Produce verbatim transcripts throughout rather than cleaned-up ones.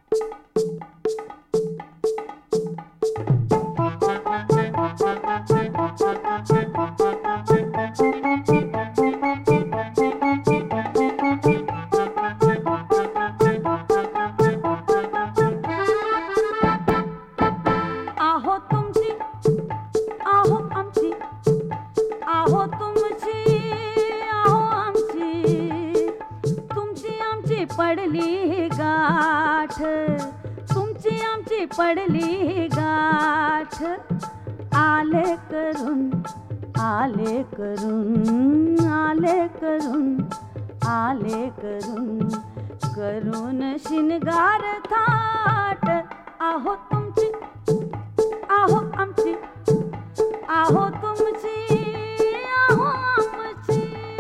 पडली गाठ, तुमची आमची पडली गाठ. आले करून आले करून आले करून आले करून करून शिनगार थाट. आहो तुमची आहो आमची आहो तुमची आहो आमची.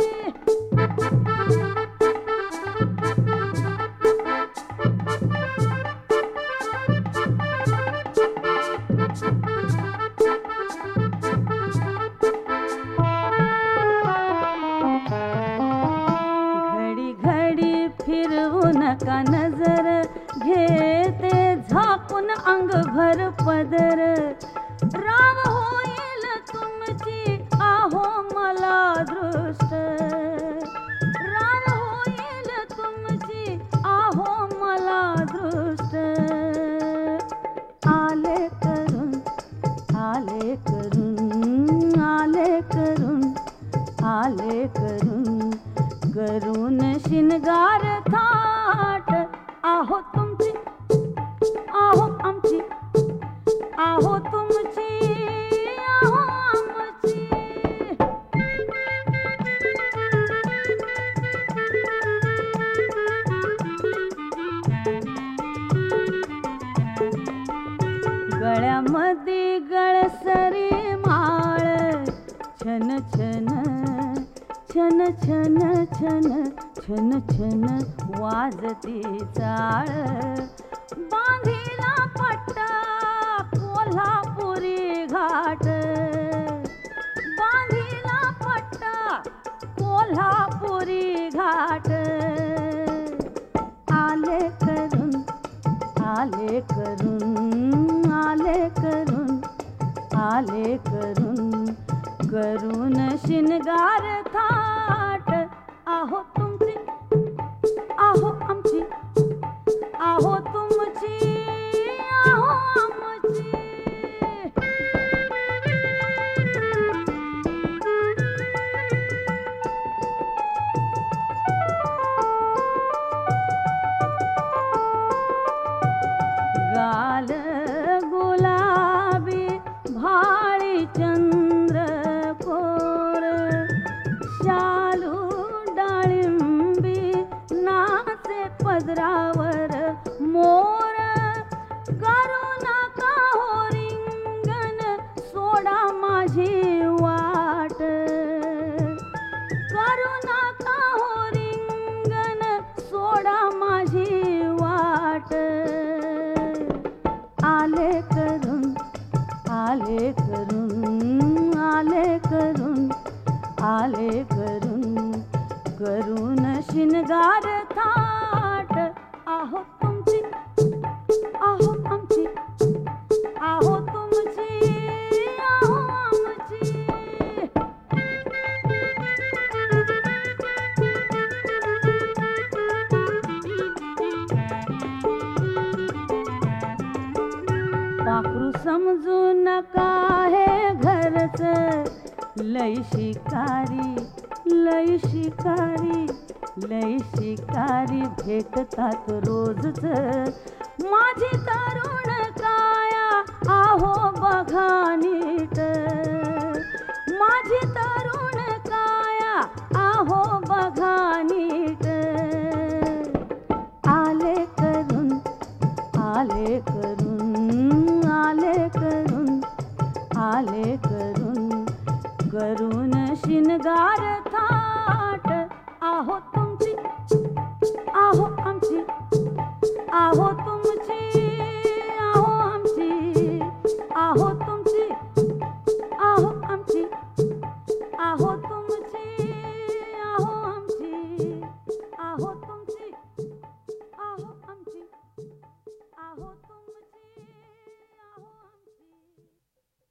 घडी घडी फिरवू नका नजर, घेते झाकून अंगभर पदर. राव होईल तुमची आहो मला दृष्ट, राव होईल तुमची आहो मला दृष्ट. आले करून आले करून आले करून आले करून करून शिनगार थाट. आहो तुमची आहो आमची आहो तुमची आहो आमची. गळ्यामध्ये गळसरी माळ, छन छन छन छन छन छन छन वाजती चाळ. बांधीला पट्टा कोल्हापुरी घाट, बांधीला पट्टा कोल्हापुरी घाट. आले करून आले करून आले करून आले करून करून शिनगार थाट. आहो तुमची आहो आमची आहो तुमची आहो आमची. गाल गुलाबी भाळी चंद्रकोर, शालू डाळिंबी नाचे पदरावर मोर. करू नका हो रिंगण सोडा माझी वाट, करू नका हो रिंगण सोडा माझी वाट. आले करून आले करून आले करून आले करून करून शिनगार थाट. आहो तुमची आहो आमची आहो तुमची आहो आमची. पाखरू समजू नका हे घरच, लय शिकारी लय शिकारी लय शिकारी भेटतात रोजच. माझी तरुण काया आहो बघा नीट, माझी तरुण काया आहो बघा नीट.